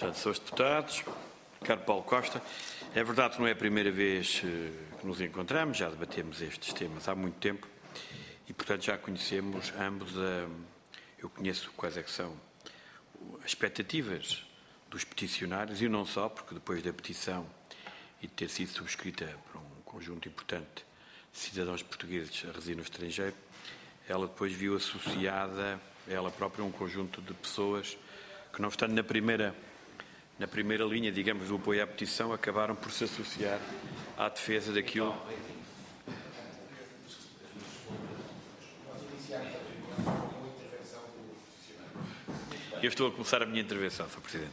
Portanto, senhores deputados, caro Paulo Costa, é verdade que não é a primeira vez que nos encontramos, já debatemos estes temas há muito tempo e, portanto, já conhecemos ambos, eu conheço quais é que são as expectativas dos peticionários e não só, porque depois da petição e de ter sido subscrita por um conjunto importante de cidadãos portugueses a residir no estrangeiro, ela depois viu associada ela própria um conjunto de pessoas que, não estando na primeira linha, digamos, do apoio à petição, acabaram por se associar à defesa daquilo. Eu estou a começar a minha intervenção, Sr. Presidente.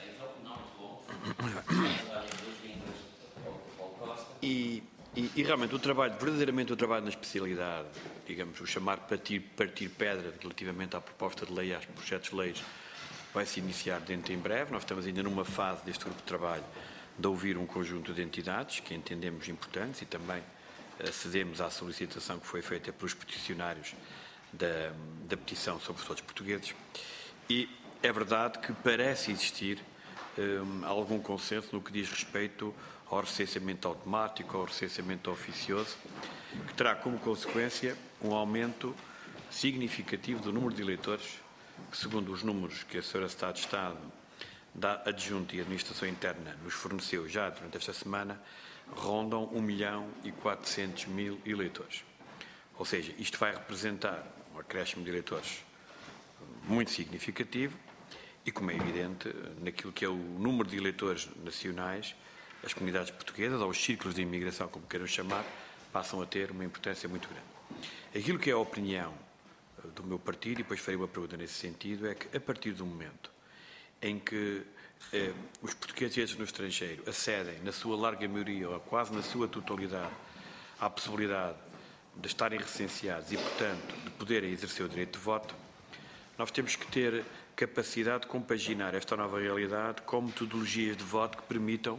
E realmente verdadeiramente o trabalho na especialidade, digamos, o chamar partir pedra relativamente à proposta de lei, aos projetos de leis, vai-se iniciar dentro em breve. Nós estamos ainda numa fase deste grupo de trabalho de ouvir um conjunto de entidades que entendemos importantes e também cedemos à solicitação que foi feita pelos peticionários da petição sobre os votos portugueses. E é verdade que parece existir algum consenso no que diz respeito ao recenseamento automático, ao recenseamento oficioso, que terá como consequência um aumento significativo do número de eleitores, que, segundo os números que a Sra. Secretária de Estado da Adjunta e Administração Interna nos forneceu já durante esta semana, rondam 1.400.000 eleitores. Ou seja, isto vai representar um acréscimo de eleitores muito significativo e, como é evidente, naquilo que é o número de eleitores nacionais, as comunidades portuguesas, ou os círculos de imigração, como queiram chamar, passam a ter uma importância muito grande. Aquilo que é a opinião do meu partido, e depois farei uma pergunta nesse sentido, é que a partir do momento em que os portugueses no estrangeiro acedem, na sua larga maioria, ou quase na sua totalidade, à possibilidade de estarem recenseados e, portanto, de poderem exercer o direito de voto, nós temos que ter capacidade de compaginar esta nova realidade com metodologias de voto que permitam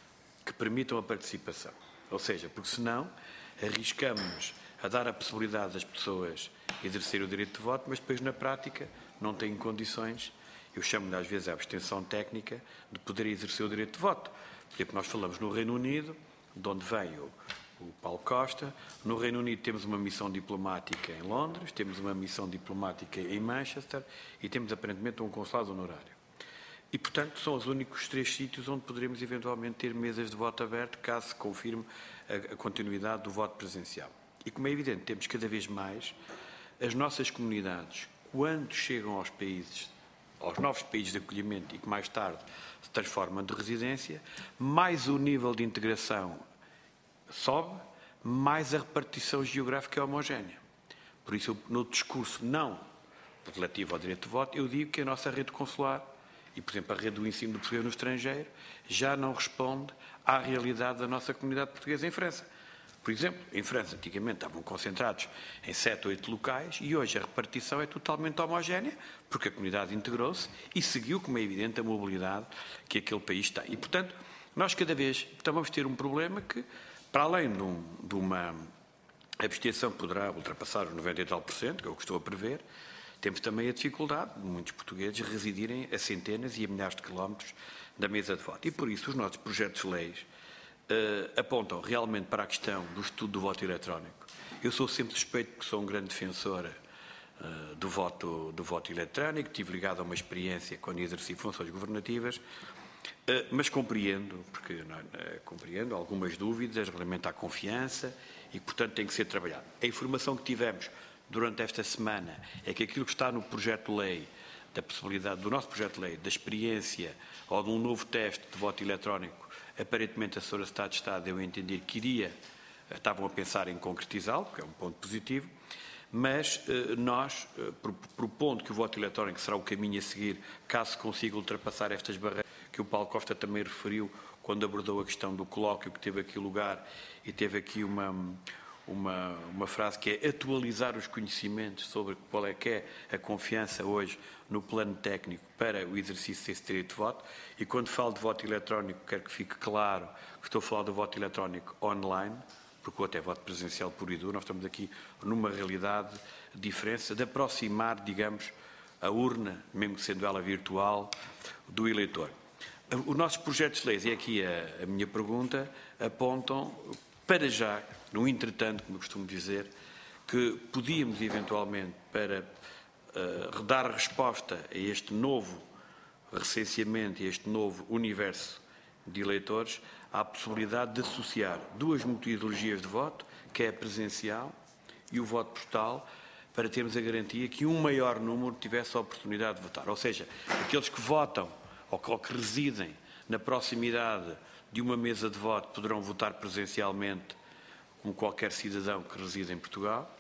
a participação. Ou seja, porque senão arriscamos a dar a possibilidade das pessoas exercer o direito de voto, mas depois na prática não têm condições, eu chamo-lhe às vezes a abstenção técnica, de poder exercer o direito de voto. Por exemplo, nós falamos no Reino Unido, de onde veio o Paulo Costa. No Reino Unido temos uma missão diplomática em Londres, temos uma missão diplomática em Manchester e temos aparentemente um consulado honorário. E, portanto, são os únicos 3 sítios onde poderemos eventualmente ter mesas de voto aberto, caso se confirme a continuidade do voto presencial. E, como é evidente, temos cada vez mais as nossas comunidades, quando chegam aos novos países de acolhimento e que mais tarde se transformam de residência, mais o nível de integração sobe, mais a repartição geográfica é homogénea. Por isso, no discurso não relativo ao direito de voto, eu digo que a nossa rede consular e, por exemplo, a rede do ensino do português no estrangeiro já não responde à realidade da nossa comunidade portuguesa em França. Por exemplo, em França, antigamente estavam concentrados em 7 ou 8 locais e hoje a repartição é totalmente homogénea, porque a comunidade integrou-se e seguiu, como é evidente, a mobilidade que aquele país tem. E, portanto, nós cada vez vamos ter um problema que, para além de uma abstenção que poderá ultrapassar os 90 e tal %, que é o que estou a prever, temos também a dificuldade de muitos portugueses residirem a centenas e a milhares de quilómetros da mesa de voto. E, por isso, os nossos projetos de leis apontam realmente para a questão do estudo do voto eletrónico. Eu sou sempre suspeito porque sou um grande defensor do voto eletrónico, estive ligado a uma experiência quando exerci funções governativas, mas compreendo algumas dúvidas relativamente à confiança e, portanto, tem que ser trabalhado. A informação que tivemos durante esta semana é que aquilo que está no projeto de lei, da possibilidade do nosso projeto de lei, da experiência ou de um novo teste de voto eletrónico, aparentemente a Sra. Secretária de Estado deu a entender que estavam a pensar em concretizá-lo, que é um ponto positivo, mas nós, propondo que o voto eletrónico será o caminho a seguir, caso se consiga ultrapassar estas barreiras, que o Paulo Costa também referiu quando abordou a questão do colóquio que teve aqui lugar e teve aqui uma frase que é atualizar os conhecimentos sobre qual é que é a confiança hoje no plano técnico para o exercício desse direito de voto. E quando falo de voto eletrónico, quero que fique claro que estou a falar do voto eletrónico online, porque o outro é voto presencial puro e duro. Nós estamos aqui numa realidade de diferença, de aproximar, digamos, a urna, mesmo sendo ela virtual, do eleitor. Os nossos projetos de leis, e aqui a minha pergunta, apontam para já, no entretanto, como eu costumo dizer, que podíamos eventualmente, para dar resposta a este novo recenseamento e a este novo universo de eleitores, há a possibilidade de associar duas metodologias de voto, que é a presencial e o voto postal, para termos a garantia que um maior número tivesse a oportunidade de votar. Ou seja, aqueles que votam ou que residem na proximidade de uma mesa de voto poderão votar presencialmente, como qualquer cidadão que reside em Portugal,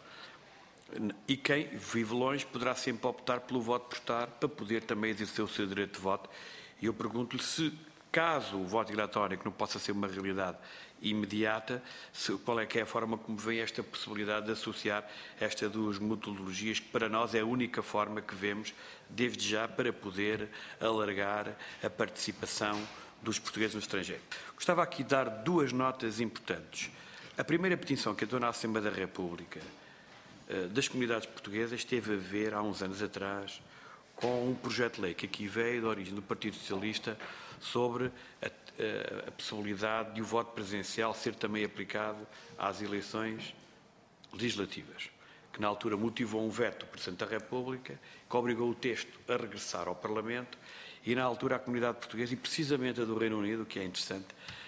e quem vive longe poderá sempre optar pelo voto postal para poder também exercer o seu direito de voto. E eu pergunto-lhe se, caso o voto eletrónico não possa ser uma realidade imediata, qual é que é a forma como vem esta possibilidade de associar estas duas metodologias, que para nós é a única forma que vemos, desde já, para poder alargar a participação dos portugueses no estrangeiro. Gostava aqui de dar duas notas importantes. A primeira petição que entrou na Assembleia da República das comunidades portuguesas teve a ver, há uns anos atrás, com um projeto de lei que aqui veio da origem do Partido Socialista sobre a possibilidade de o voto presencial ser também aplicado às eleições legislativas, que na altura motivou um veto do Presidente da República, que obrigou o texto a regressar ao Parlamento, e na altura a comunidade portuguesa, e precisamente a do Reino Unido, que é interessante,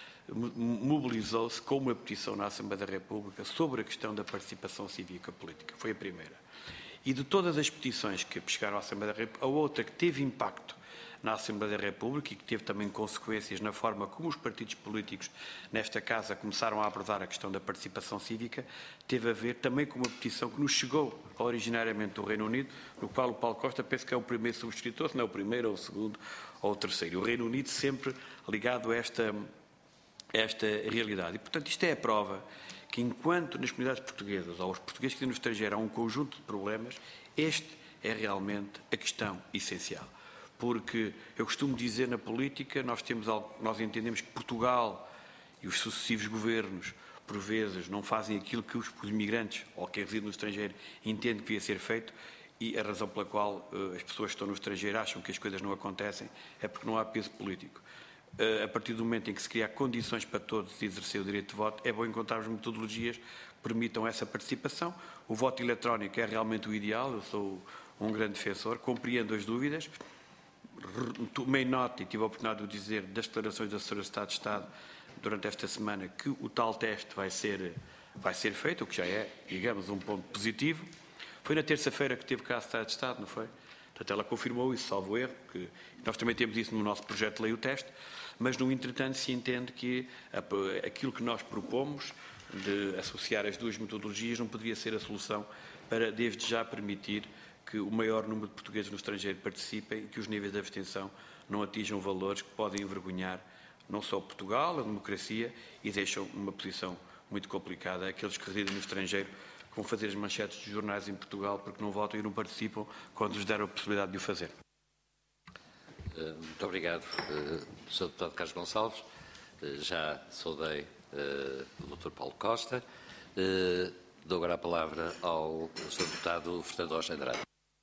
mobilizou-se com uma petição na Assembleia da República sobre a questão da participação cívica política. Foi a primeira. E de todas as petições que chegaram à Assembleia da República, a outra que teve impacto na Assembleia da República e que teve também consequências na forma como os partidos políticos nesta Casa começaram a abordar a questão da participação cívica, teve a ver também com uma petição que nos chegou originariamente do Reino Unido, no qual o Paulo Costa penso que é o primeiro subscritor, se não é o primeiro, ou o segundo, ou o terceiro. O Reino Unido sempre ligado a esta realidade. E, portanto, isto é a prova que, enquanto nas comunidades portuguesas ou os portugueses que vivem no estrangeiro há um conjunto de problemas, este é realmente a questão essencial. Porque eu costumo dizer na política, nós entendemos que Portugal e os sucessivos governos, por vezes, não fazem aquilo que os imigrantes ou quem reside no estrangeiro entende que devia ser feito, e a razão pela qual as pessoas que estão no estrangeiro acham que as coisas não acontecem é porque não há peso político. A partir do momento em que se cria condições para todos de exercer o direito de voto, é bom encontrarmos metodologias que permitam essa participação. O voto eletrónico é realmente o ideal, eu sou um grande defensor, compreendo as dúvidas, tomei nota e tive a oportunidade de dizer das declarações da Senhora Secretária de Estado durante esta semana que o tal teste vai ser feito, o que já é, digamos, um ponto positivo. Foi na terça-feira que teve cá a Secretária de Estado, não foi? Portanto, ela confirmou isso, salvo erro, que nós também temos isso no nosso projeto de lei, o teste, mas, no entretanto, se entende que aquilo que nós propomos de associar as duas metodologias não poderia ser a solução para, desde já, permitir que o maior número de portugueses no estrangeiro participem e que os níveis de abstenção não atinjam valores que podem envergonhar não só Portugal, a democracia, e deixam numa posição muito complicada aqueles que residem no estrangeiro, que vão fazer as manchetes dos jornais em Portugal porque não votam e não participam quando lhes deram a possibilidade de o fazer. Muito obrigado, Sr. Deputado Carlos Gonçalves. Já saudei o Dr. Paulo Costa. Dou agora a palavra ao Sr. Deputado Fernando Rocha Andrade.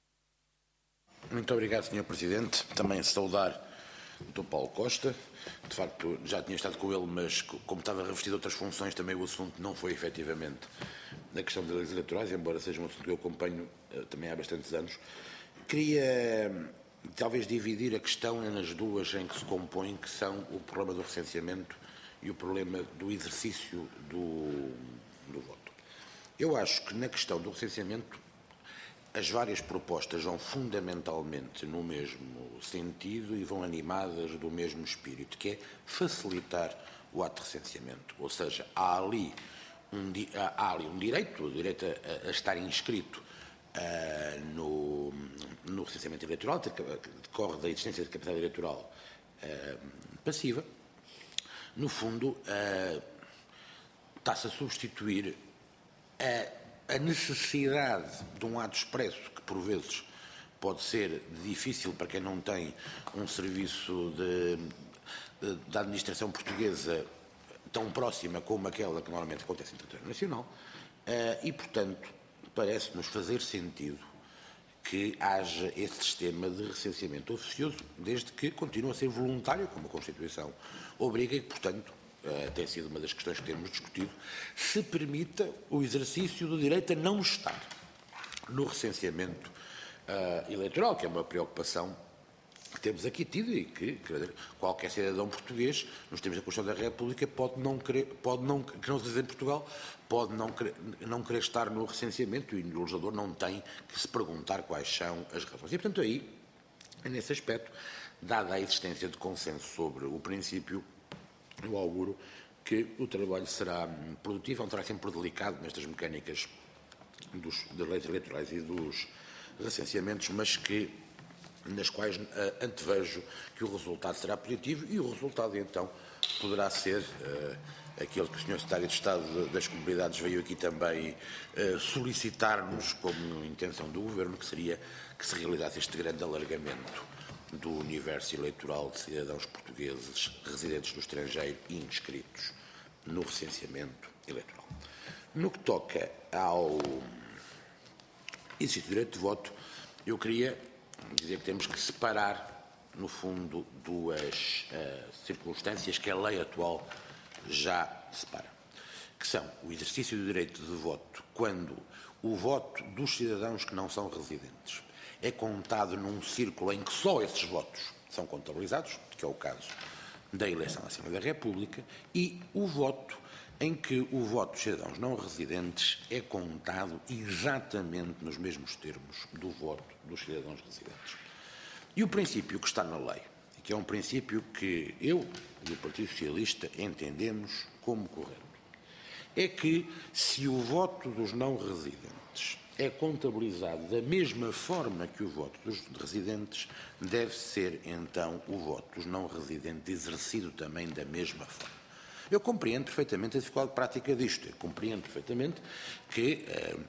Muito obrigado, Sr. Presidente. Também saudar o Dr. Paulo Costa. De facto, já tinha estado com ele, mas como estava revestido de outras funções, também o assunto não foi efetivamente na questão das leis eleitorais, embora seja um assunto que eu acompanho também há bastantes anos. Queria talvez dividir a questão nas duas em que se compõe, que são o problema do recenseamento e o problema do exercício do voto. Eu acho que na questão do recenseamento as várias propostas vão fundamentalmente no mesmo sentido e vão animadas do mesmo espírito, que é facilitar o ato de recenseamento. Ou seja, há ali um direito, o direito a estar inscrito no recenseamento eleitoral, que decorre da existência de capacidade eleitoral passiva. No fundo, está-se a substituir a necessidade de um ato expresso, que por vezes pode ser difícil para quem não tem um serviço da administração portuguesa tão próxima como aquela que normalmente acontece em território nacional, e, portanto, parece-nos fazer sentido que haja esse sistema de recenseamento oficioso, desde que continue a ser voluntário, como a Constituição obriga, e que, portanto, tem sido uma das questões que temos discutido, se permita o exercício do direito a não estar no recenseamento eleitoral, que é uma preocupação que temos aqui tido e que qualquer cidadão português, nos termos da Constituição da República, que não reside em Portugal, pode não querer estar no recenseamento e o legislador não tem que se perguntar quais são as razões. E, portanto, aí, nesse aspecto, dada a existência de consenso sobre o princípio, eu auguro que o trabalho será produtivo, é um trabalho sempre delicado nestas mecânicas das leis eleitorais e dos recenseamentos, mas nas quais antevejo que o resultado será positivo e o resultado, então, poderá ser aquele que o Sr. Secretário de Estado das Comunidades veio aqui também solicitar-nos como intenção do Governo, que seria que se realizasse este grande alargamento do universo eleitoral de cidadãos portugueses residentes no estrangeiro e inscritos no recenseamento eleitoral. No que toca ao exercício do direito de voto, eu queria dizer que temos que separar, no fundo, duas circunstâncias que a lei atual já separa, que são o exercício do direito de voto quando o voto dos cidadãos que não são residentes é contado num círculo em que só esses votos são contabilizados, que é o caso da eleição à Assembleia da República, e o voto em que o voto dos cidadãos não residentes é contado exatamente nos mesmos termos do voto dos cidadãos residentes. E o princípio que está na lei, e que é um princípio que eu e o Partido Socialista entendemos como correto, é que se o voto dos não residentes é contabilizado da mesma forma que o voto dos residentes, deve ser, então, o voto dos não residentes exercido também da mesma forma. Eu compreendo perfeitamente a dificuldade prática disto. Eu compreendo perfeitamente que,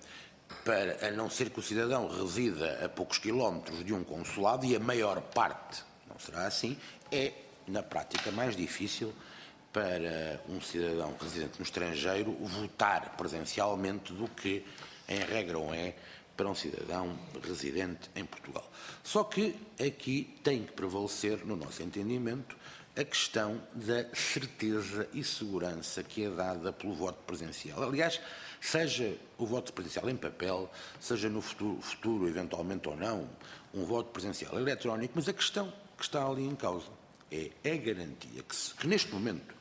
a não ser que o cidadão resida a poucos quilómetros de um consulado, e a maior parte não será assim, é, na prática, mais difícil para um cidadão residente no estrangeiro votar presencialmente do que, em regra, é para um cidadão residente em Portugal. Só que aqui tem que prevalecer, no nosso entendimento, a questão da certeza e segurança que é dada pelo voto presencial. Aliás, seja o voto presencial em papel, seja no futuro, eventualmente ou não, um voto presencial eletrónico, mas a questão que está ali em causa é a garantia que neste momento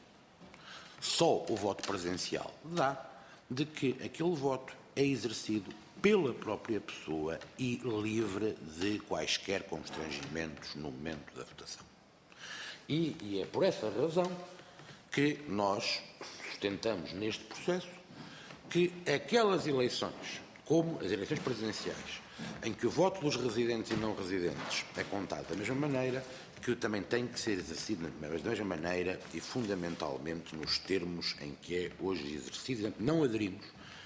só o voto presencial dá de que aquele voto é exercido pela própria pessoa e livre de quaisquer constrangimentos no momento da votação. E é por essa razão que nós sustentamos neste processo que aquelas eleições, como as eleições presidenciais, em que o voto dos residentes e não residentes é contado da mesma maneira, que também tem que ser exercido da mesma maneira e fundamentalmente nos termos em que é hoje exercido. Não aderimos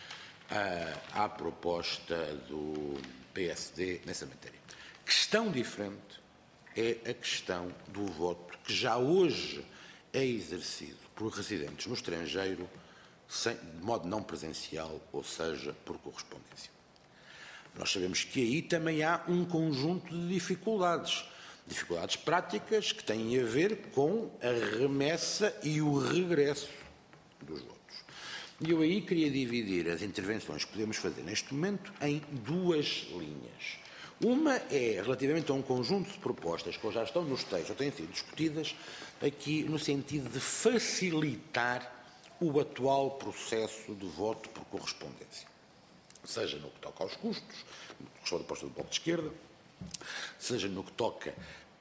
à proposta do PSD nessa matéria. Questão diferente é a questão do voto que já hoje é exercido por residentes no estrangeiro de modo não presencial, ou seja, por correspondência. Nós sabemos que aí também há um conjunto de dificuldades práticas que têm a ver com a remessa e o regresso dos votos. E eu aí queria dividir as intervenções que podemos fazer neste momento em duas linhas. Uma é relativamente a um conjunto de propostas que já estão nos textos, já têm sido discutidas aqui no sentido de facilitar o atual processo de voto por correspondência. Seja no que toca aos custos, que são a proposta do Bloco de Esquerda, seja no que toca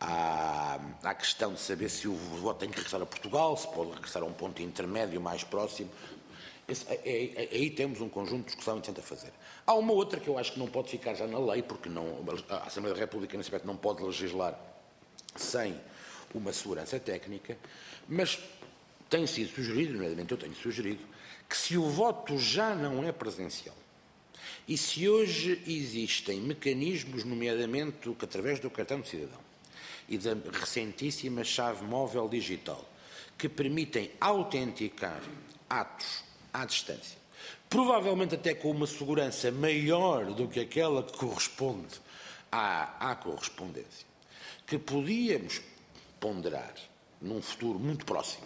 à questão de saber se o voto tem que regressar a Portugal, se pode regressar a um ponto intermédio mais próximo. Aí temos um conjunto de discussão interessante a fazer. Há uma outra que eu acho que não pode ficar já na lei, porque a Assembleia da República, nesse aspecto, não pode legislar sem uma segurança técnica, mas tem sido sugerido, nomeadamente eu tenho sugerido, que se o voto já não é presencial e se hoje existem mecanismos, nomeadamente que através do cartão de cidadão e da recentíssima chave móvel digital, que permitem autenticar atos à distância, provavelmente até com uma segurança maior do que aquela que corresponde à correspondência, que podíamos ponderar num futuro muito próximo,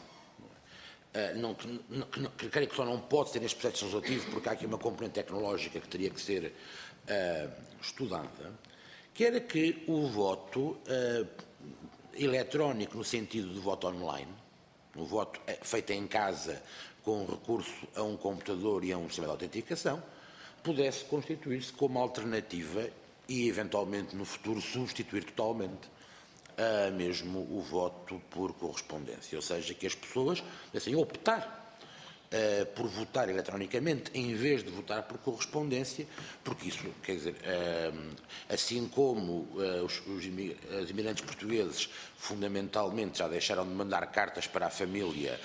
que creio que só não pode ser neste processo legislativo, porque há aqui uma componente tecnológica que teria que ser estudada, que era que o voto eletrónico, no sentido de voto online, o voto feito em casa com recurso a um computador e a um sistema de autenticação, pudesse constituir-se como alternativa e, eventualmente, no futuro, substituir totalmente mesmo o voto por correspondência. Ou seja, que as pessoas devem optar por votar eleitronicamente em vez de votar por correspondência, porque isso, quer dizer, assim como os imigrantes portugueses fundamentalmente já deixaram de mandar cartas para a família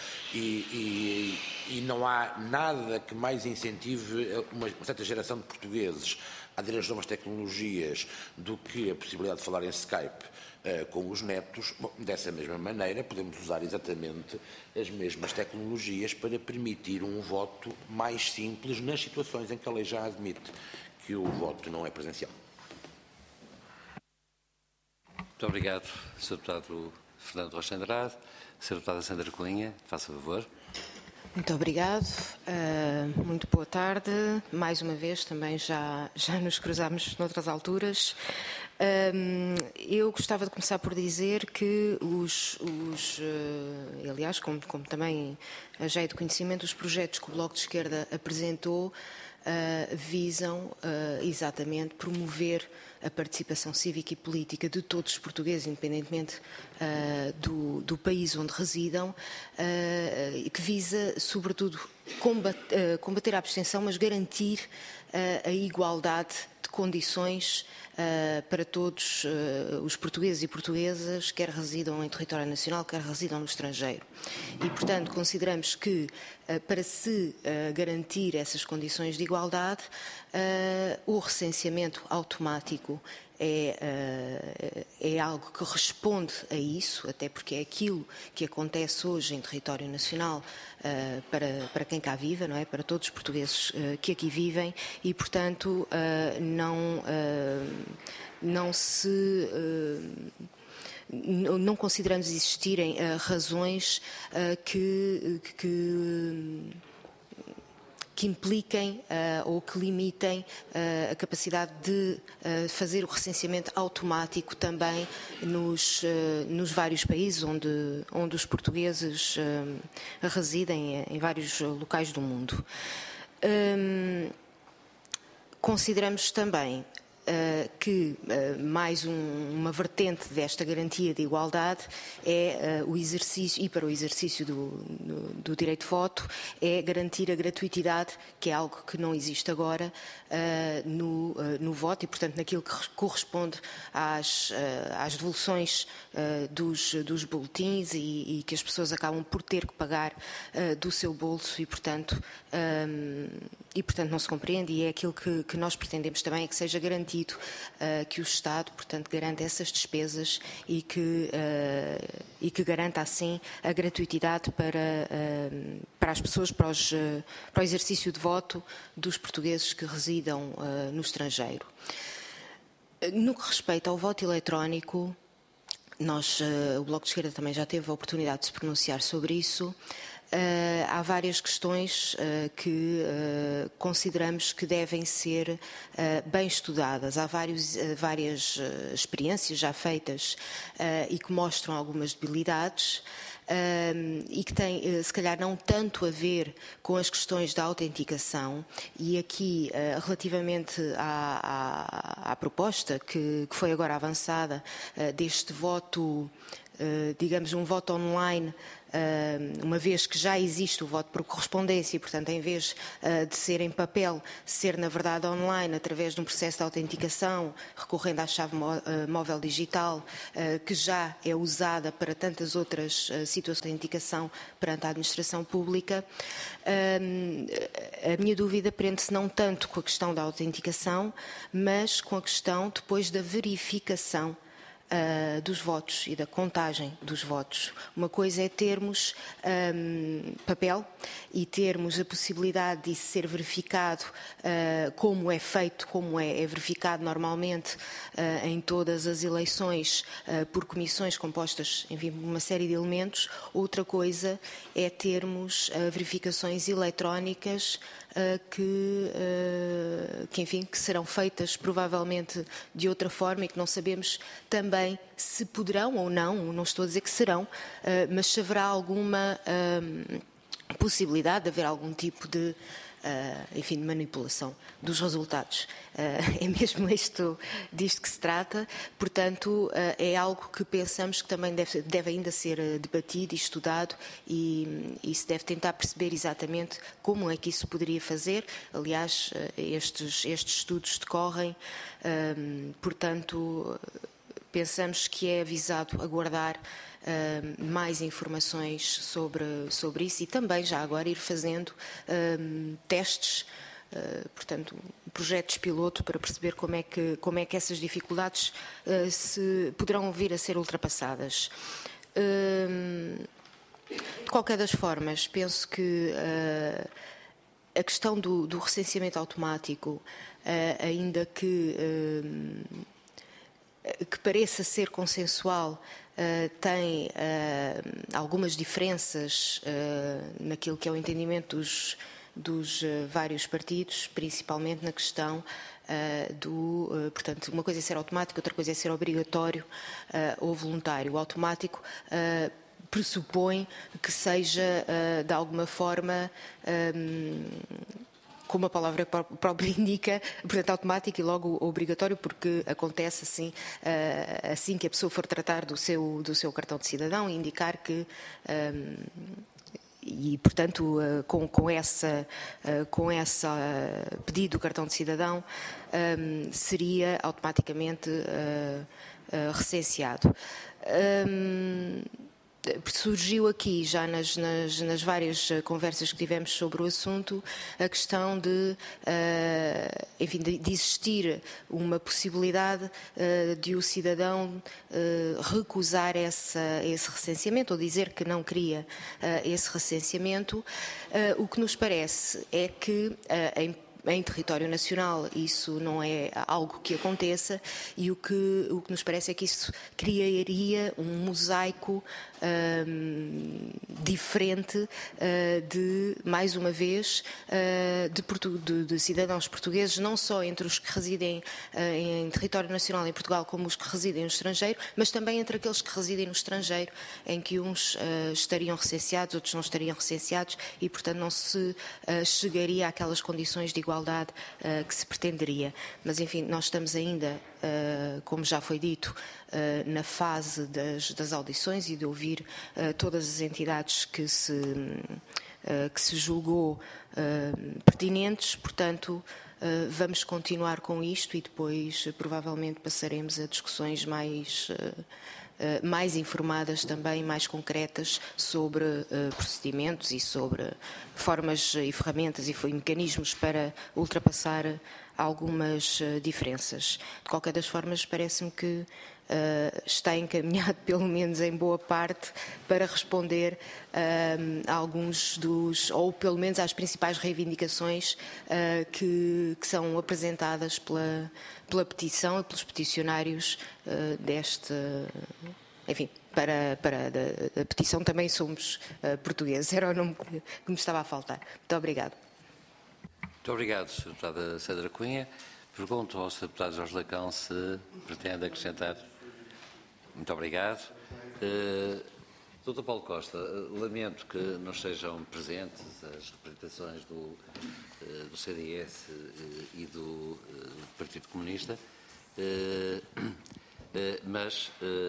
e não há nada que mais incentive uma certa geração de portugueses a aderir às novas tecnologias do que a possibilidade de falar em Skype com os netos. Bom, dessa mesma maneira, podemos usar exatamente as mesmas tecnologias para permitir um voto mais simples nas situações em que a lei já admite que o voto não é presencial. Muito obrigado, Sr. Deputado Fernando Rocha Andrade. Sra. Deputada Sandra Colinha, faça favor. Muito obrigado, muito boa tarde. Mais uma vez, também já nos cruzámos noutras alturas. Eu gostava de começar por dizer que aliás, como também já é de conhecimento, os projetos que o Bloco de Esquerda apresentou visam exatamente promover a participação cívica e política de todos os portugueses, independentemente do país onde residam, que visa, sobretudo, combater a abstenção, mas garantir a igualdade de condições para todos os portugueses e portuguesas, quer residam em território nacional, quer residam no estrangeiro. E, portanto, consideramos que, para se garantir essas condições de igualdade, o recenseamento automático é algo que responde a isso, até porque é aquilo que acontece hoje em território nacional para quem cá vive, não é? Para todos os portugueses que aqui vivem e, portanto, não consideramos existirem razões que impliquem ou que limitem a capacidade de fazer o recenseamento automático também nos vários países onde os portugueses residem, em vários locais do mundo. Consideramos também que mais uma vertente desta garantia de igualdade é o exercício, e para o exercício do direito de voto, é garantir a gratuitidade, que é algo que não existe agora no voto e, portanto, naquilo que corresponde às devoluções dos boletins e que as pessoas acabam por ter que pagar do seu bolso e, portanto, não se compreende, e é aquilo que nós pretendemos também, é que seja garantido que o Estado, portanto, garanta essas despesas e que garanta, assim, a gratuitidade para as pessoas, para o exercício de voto dos portugueses que residam no estrangeiro. No que respeita ao voto eletrónico, o Bloco de Esquerda também já teve a oportunidade de se pronunciar sobre isso. Há várias questões que consideramos que devem ser bem estudadas. Há várias experiências já feitas e que mostram algumas debilidades e que têm, se calhar, não tanto a ver com as questões da autenticação. E aqui, relativamente à proposta que foi agora avançada deste voto, digamos, um voto online, uma vez que já existe o voto por correspondência e, portanto, em vez de ser em papel, ser, na verdade, online, através de um processo de autenticação, recorrendo à chave móvel digital, que já é usada para tantas outras situações de autenticação perante a administração pública. A minha dúvida prende-se não tanto com a questão da autenticação, mas com a questão depois da verificação dos votos e da contagem dos votos. Uma coisa é termos papel e termos a possibilidade de ser verificado como é feito, como é verificado normalmente em todas as eleições por comissões compostas, enfim, uma série de elementos. Outra coisa é termos verificações eletrónicas que serão feitas provavelmente de outra forma e que não sabemos também se poderão ou não estou a dizer que serão, mas se haverá alguma possibilidade de haver algum tipo de de manipulação dos resultados. É mesmo disto que se trata, portanto, é algo que pensamos que também deve ainda ser debatido e estudado e se deve tentar perceber exatamente como é que isso poderia fazer. Aliás, estes estudos decorrem, portanto, pensamos que é avisado aguardar mais informações sobre isso e também já agora ir fazendo testes, portanto, projetos piloto para perceber como é que essas dificuldades se poderão vir a ser ultrapassadas. De qualquer das formas, penso que a questão do recenseamento automático, ainda que pareça ser consensual, tem algumas diferenças naquilo que é o entendimento dos vários partidos, principalmente na questão portanto, uma coisa é ser automático, outra coisa é ser obrigatório ou voluntário. O automático pressupõe que seja, de alguma forma, como a palavra própria indica, portanto, automático e logo obrigatório, porque acontece assim que a pessoa for tratar do seu cartão de cidadão e indicar que e, portanto, com essa pedido do cartão de cidadão seria automaticamente recenseado. Surgiu aqui, já nas várias conversas que tivemos sobre o assunto, a questão de existir uma possibilidade de o cidadão recusar esse recenseamento ou dizer que não queria esse recenseamento. O que nos parece é que em território nacional isso não é algo que aconteça e o que nos parece é que isso criaria um mosaico diferente de, mais uma vez, de cidadãos portugueses, não só entre os que residem em território nacional em Portugal como os que residem no estrangeiro, mas também entre aqueles que residem no estrangeiro, em que uns estariam recenseados, outros não estariam recenseados e, portanto, não se chegaria àquelas condições de igualdade que se pretenderia. Mas, enfim, nós estamos ainda, como já foi dito, na fase das audições e de ouvir todas as entidades que se julgou pertinentes, portanto, vamos continuar com isto e depois provavelmente passaremos a discussões mais informadas também, mais concretas sobre procedimentos e sobre formas e ferramentas e mecanismos para ultrapassar algumas diferenças. De qualquer das formas, parece-me que está encaminhado, pelo menos em boa parte, para responder a alguns ou pelo menos às principais reivindicações que são apresentadas pela petição e pelos peticionários enfim, para a petição também somos portugueses, era o nome que me estava a faltar. Muito obrigado. Muito obrigado, Sra. Deputada Sandra Cunha. Pergunto ao Sr. Deputado Jorge Lacão se pretende acrescentar. Muito obrigado. Dr. Paulo Costa, lamento que não estejam presentes as representações do CDS e do Partido Comunista, mas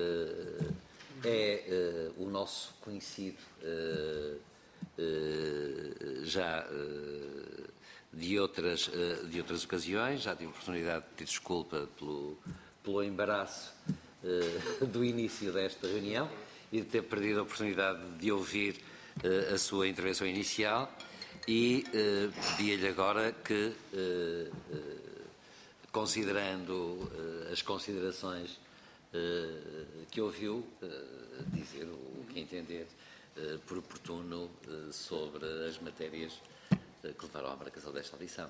é o nosso conhecido já de outras ocasiões. Já tive a oportunidade de pedir desculpa pelo embaraço do início desta reunião e de ter perdido a oportunidade de ouvir a sua intervenção inicial e pedia-lhe agora que, considerando as considerações que ouviu dizer o que entender por oportuno sobre as matérias que levaram à marcação desta audição.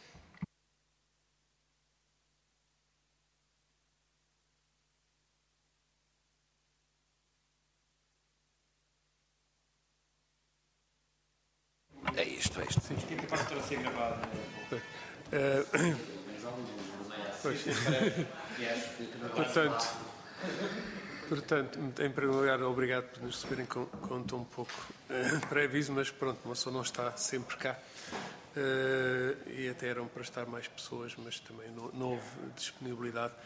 É isto. Tinha que passar a ser gravado. Portanto, em primeiro lugar, obrigado por nos receberem com um tom um pouco pré-aviso, mas pronto, uma pessoa não está sempre cá. E até eram para estar mais pessoas, mas também não houve disponibilidade.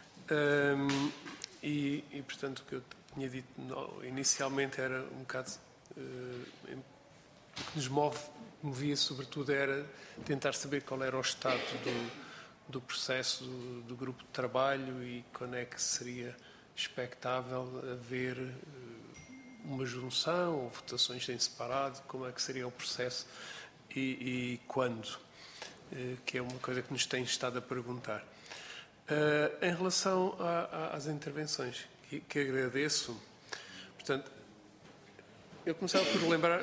Portanto, o que eu tinha dito inicialmente era um bocado... o que nos movia sobretudo era tentar saber qual era o estado do processo do grupo de trabalho e quando é que seria expectável haver uma junção ou votações em separado, como é que seria o processo e quando, que é uma coisa que nos tem estado a perguntar. Em relação às intervenções, que agradeço, portanto, eu começava por lembrar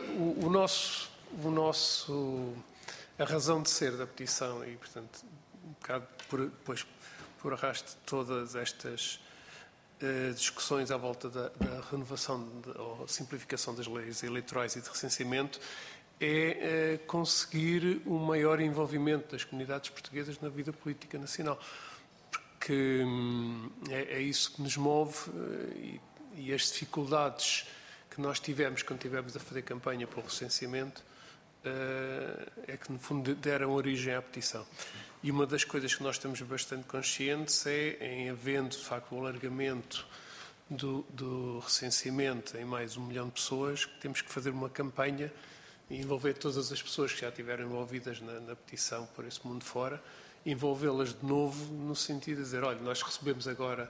a razão de ser da petição e, portanto, um bocado por arrasto de todas estas discussões à volta da renovação ou simplificação das leis eleitorais e de recenseamento é conseguir um maior envolvimento das comunidades portuguesas na vida política nacional, porque é isso que nos move e as dificuldades que nós tivemos quando estivemos a fazer campanha pelo recenseamento é que, no fundo, deram origem à petição. E uma das coisas que nós estamos bastante conscientes é, em havendo, de facto, o alargamento do recenseamento em mais 1 milhão de pessoas, que temos que fazer uma campanha e envolver todas as pessoas que já estiveram envolvidas na petição por esse mundo fora, envolvê-las de novo no sentido de dizer, olha, nós recebemos agora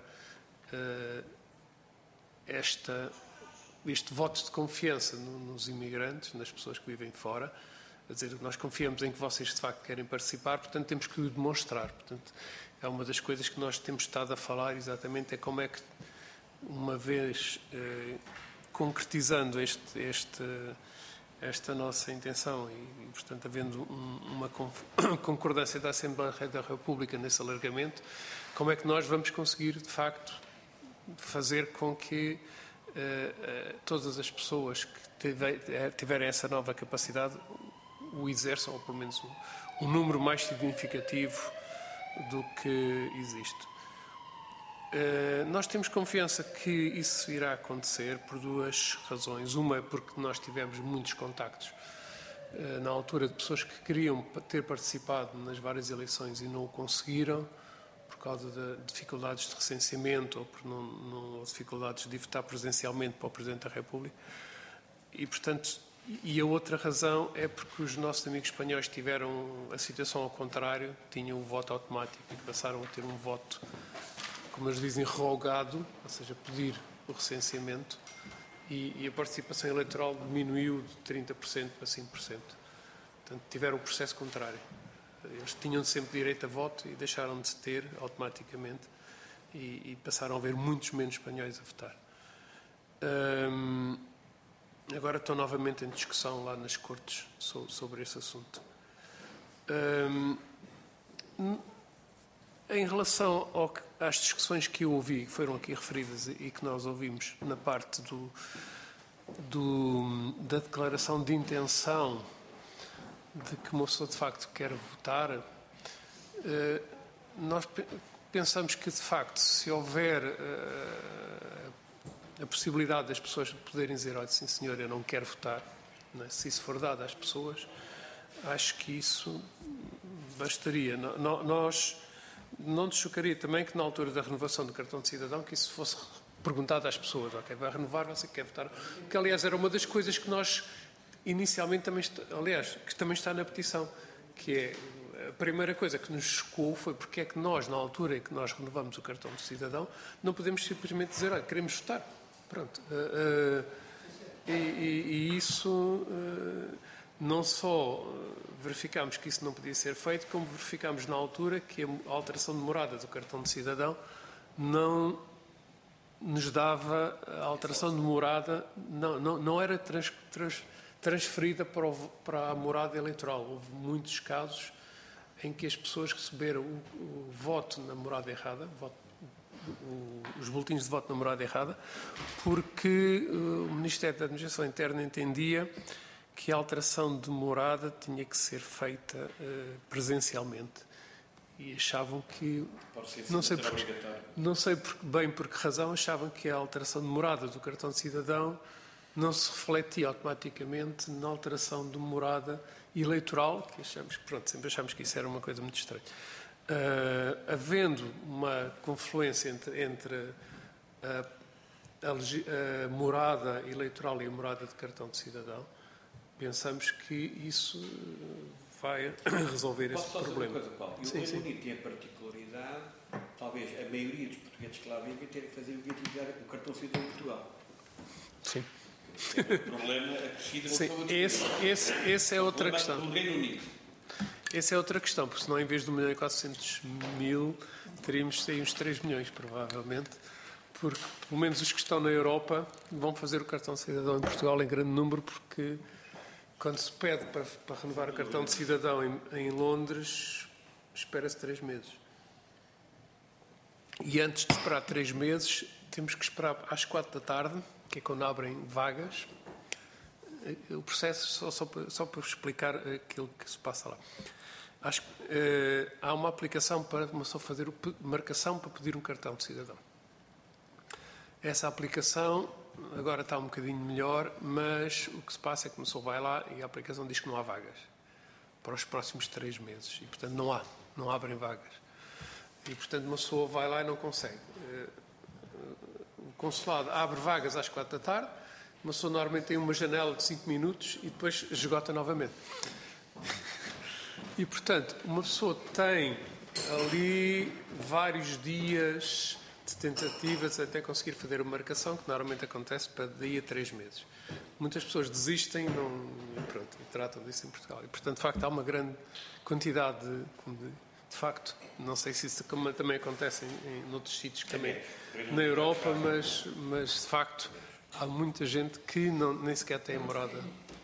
este voto de confiança nos imigrantes, nas pessoas que vivem fora, a dizer, nós confiamos em que vocês de facto querem participar, portanto temos que o demonstrar. Portanto, é uma das coisas que nós temos estado a falar exatamente, é como é que, uma vez concretizando esta nossa intenção e, portanto, havendo uma concordância da Assembleia da República nesse alargamento, como é que nós vamos conseguir, de facto, fazer com que todas as pessoas que tiverem essa nova capacidade o exerçam, ou pelo menos um número mais significativo do que existe. Nós temos confiança que isso irá acontecer por 2 razões. Uma é porque nós tivemos muitos contactos na altura de pessoas que queriam ter participado nas várias eleições e não o conseguiram, por causa de dificuldades de recenseamento ou por dificuldades de votar presencialmente para o Presidente da República. E, portanto, e a outra razão é porque os nossos amigos espanhóis tiveram a situação ao contrário, tinham o voto automático e passaram a ter um voto, como eles dizem, rogado, ou seja, pedir o recenseamento, e a participação eleitoral diminuiu de 30% para 5%. Portanto, tiveram o processo contrário. Eles tinham sempre direito a voto e deixaram de se ter automaticamente e passaram a haver muitos menos espanhóis a votar. Agora estão novamente em discussão lá nas Cortes sobre esse assunto. Em relação às discussões que eu ouvi, que foram aqui referidas e que nós ouvimos na parte da declaração de intenção de que uma pessoa de facto quer votar, nós pensamos que de facto, se houver a possibilidade das pessoas poderem dizer, olha, sim senhor, eu não quero votar, não é? Se isso for dado às pessoas, acho que isso bastaria. Nós não nos chocaria também que na altura da renovação do cartão de cidadão que isso fosse perguntado às pessoas, ok, vai renovar, você quer votar? Que aliás era uma das coisas que nós inicialmente também, que também está na petição, que é a primeira coisa que nos chocou foi porque é que nós, na altura em que nós renovamos o cartão de cidadão, não podemos simplesmente dizer, olha, queremos votar. Pronto. E isso, não só verificámos que isso não podia ser feito, como verificámos na altura que a alteração de morada do cartão de cidadão não nos dava a alteração de morada, não era transferida para a morada eleitoral. Houve muitos casos em que as pessoas receberam o voto na morada errada, os boletins de voto na morada errada, porque o Ministério da Administração Interna entendia que a alteração de morada tinha que ser feita presencialmente. E achavam que, não sei bem por que razão, achavam que a alteração de morada do cartão de cidadão não se refletia automaticamente na alteração de morada eleitoral, que sempre achamos que isso era uma coisa muito estranha. Havendo uma confluência entre a morada eleitoral e a morada de cartão de cidadão, pensamos que isso vai resolver esse problema. Posso só dizer uma coisa, Paulo? E o Reino Unido tem a particularidade, talvez a maioria dos portugueses que lá vivem, ter que fazer o cartão de cidadão em Portugal. Sim. O problema acrescido Sim, essa é outra questão. Do Reino Unido. Essa é outra questão, porque senão em vez de 1.400.000 teríamos uns 3 milhões, provavelmente, porque pelo menos os que estão na Europa vão fazer o cartão de cidadão em Portugal em grande número, porque quando se pede para renovar o cartão de cidadão em Londres, espera-se 3 meses. E antes de esperar 3 meses, temos que esperar às 4 da tarde, que é quando abrem vagas. O processo, só para explicar aquilo que se passa lá. Há uma aplicação para uma pessoa fazer marcação para pedir um cartão de cidadão. Essa aplicação agora está um bocadinho melhor, mas o que se passa é que uma pessoa vai lá e a aplicação diz que não há vagas para os próximos 3 meses. E, portanto, não abrem vagas. E, portanto, uma pessoa vai lá e não consegue. O consulado abre vagas às 4 da tarde, uma pessoa normalmente tem uma janela de 5 minutos e depois esgota novamente. E, portanto, uma pessoa tem ali vários dias de tentativas até conseguir fazer a marcação, que normalmente acontece para daí a 3 meses. Muitas pessoas desistem e tratam disso em Portugal. E, portanto, de facto, há uma grande quantidade de facto, não sei se isso também acontece em outros sítios também na Europa, mas de facto há muita gente que nem sequer tem a morada.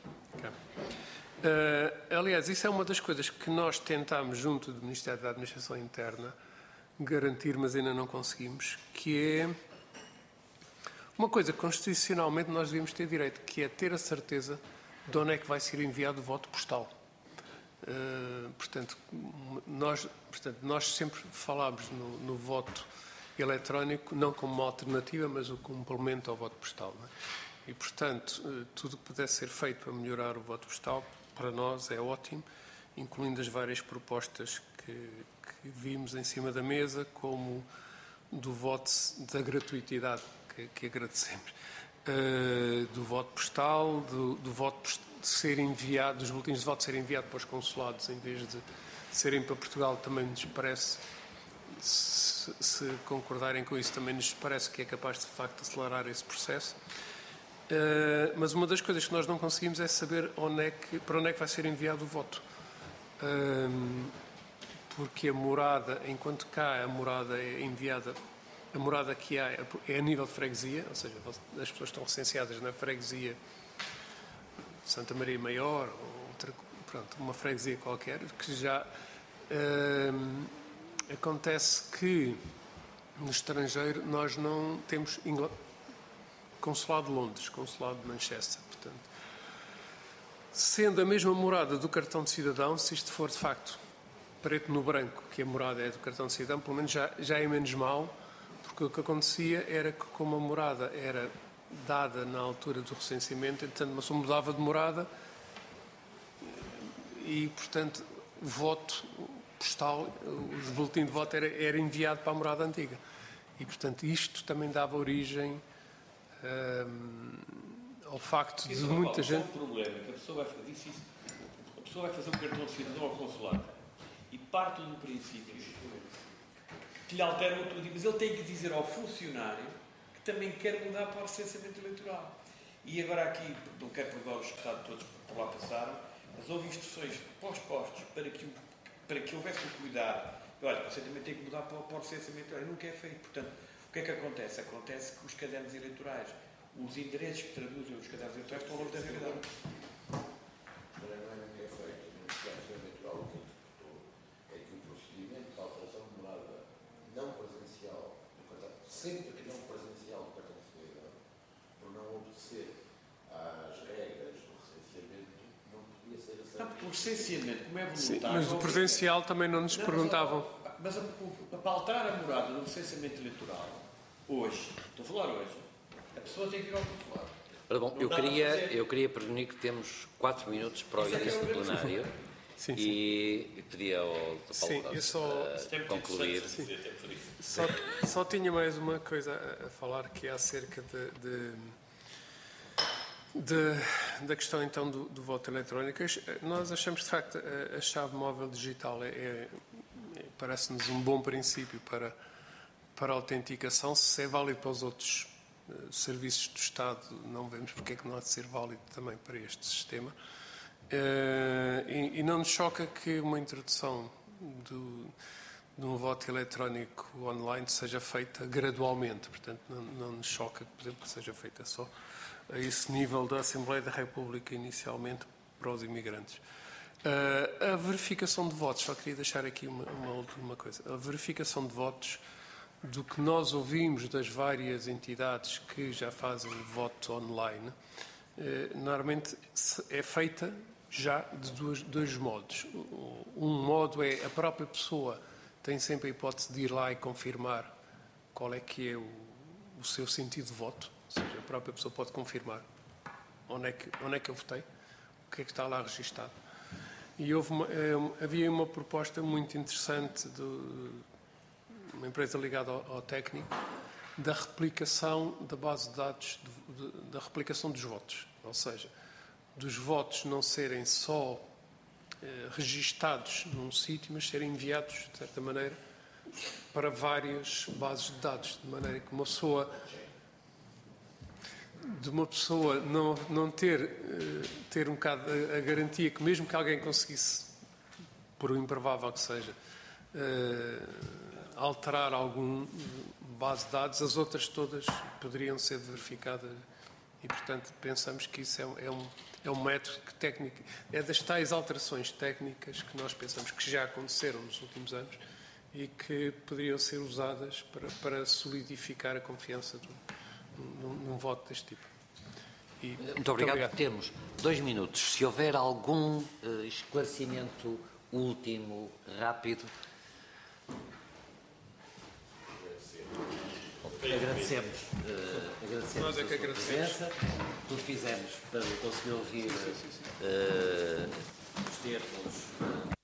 Aliás, isso é uma das coisas que nós tentámos junto do Ministério da Administração Interna garantir, mas ainda não conseguimos, que é uma coisa que constitucionalmente nós devíamos ter direito, que é ter a certeza de onde é que vai ser enviado o voto postal. Portanto, nós sempre falámos no voto eletrónico, não como uma alternativa, mas como complemento ao voto postal. Não é? E, portanto, tudo que pudesse ser feito para melhorar o voto postal, para nós é ótimo, incluindo as várias propostas que vimos em cima da mesa, como do voto da gratuitidade, que agradecemos, do voto postal, do voto de ser enviado, dos boletins de voto serem enviados para os consulados em vez de serem para Portugal, também nos parece, se concordarem com isso, também nos parece que é capaz de facto acelerar esse processo. Mas uma das coisas que nós não conseguimos é saber para onde é que vai ser enviado o voto. Porque a morada, enquanto cá a morada é enviada, a morada que há é a nível de freguesia, ou seja, as pessoas estão recenseadas na freguesia de Santa Maria Maior, ou uma freguesia qualquer, que já acontece que no estrangeiro nós não temos consulado de Londres, consulado de Manchester, portanto, sendo a mesma morada do cartão de cidadão, se isto for de facto preto no branco, que a morada é do cartão de cidadão, pelo menos já é menos mau, porque o que acontecia era que, como a morada era dada na altura do recenseamento, portanto, uma pessoa mudava de morada e, portanto, o voto postal, os boletins de voto era enviado para a morada antiga. E, portanto, isto também dava origem ao facto de muita gente... O problema é que a pessoa vai fazer um cartão de cidadão ao consulado e parte do princípio que lhe alteram tudo, mas ele tem que dizer ao funcionário que também quer mudar para o recenseamento eleitoral. E agora aqui, não quero provar os deputados todos por lá passaram, mas houve instruções para os postos para que houvesse o cuidado. Olha, você também tem que mudar para o recenseamento eleitoral. E nunca é feito. Portanto, O que é que acontece? Acontece que os cadernos eleitorais, os endereços que traduzem os cadernos eleitorais estão longe da realidade. Sempre que não presencial do cartão de cidadão, por não obedecer às regras do recenseamento, não podia ser aceito. Não, porque o recenseamento, como é voluntário... Sim, mas o presencial também não nos perguntavam. Mas para alterar a morada do recenseamento eleitoral, hoje, estou a falar hoje, a pessoa tem que ir ao consulado. Ora bom, eu queria prevenir que temos 4 minutos para o início do plenário. Sim, e pedia ao Paulo Costa concluir. Só tinha mais uma coisa a falar, que é acerca da questão então do voto eletrónico. Nós achamos de facto a chave móvel digital parece-nos um bom princípio para a autenticação. Se é válido para os outros serviços do Estado, não vemos porque é que não há de ser válido também para este sistema. E não nos choca que uma introdução de um voto eletrónico online seja feita gradualmente. Portanto, não nos choca, por exemplo, que seja feita só a esse nível da Assembleia da República inicialmente para os imigrantes. A verificação de votos, só queria deixar aqui uma última coisa. A verificação de votos, do que nós ouvimos das várias entidades que já fazem voto online, normalmente é feita já de dois modos. Um modo é a própria pessoa tem sempre a hipótese de ir lá e confirmar qual é que é o seu sentido de voto, ou seja, a própria pessoa pode confirmar onde é que eu votei, o que é que está lá registado. E havia uma proposta muito interessante de uma empresa ligada ao técnico, da replicação da base de dados, da replicação dos votos, ou seja, dos votos não serem só registados num sítio, mas serem enviados, de certa maneira, para várias bases de dados, de maneira que uma pessoa não ter um bocado a garantia que, mesmo que alguém conseguisse, por improvável que seja, alterar algum base de dados, as outras todas poderiam ser verificadas. E, portanto, pensamos que isso é um método técnico, é das tais alterações técnicas que nós pensamos que já aconteceram nos últimos anos e que poderiam ser usadas para solidificar a confiança num voto deste tipo. Muito obrigado. Temos 2 minutos. Se houver algum esclarecimento último, rápido. Agradecemos Nós é que a sua presença. Tudo fizemos para conseguir ouvir os termos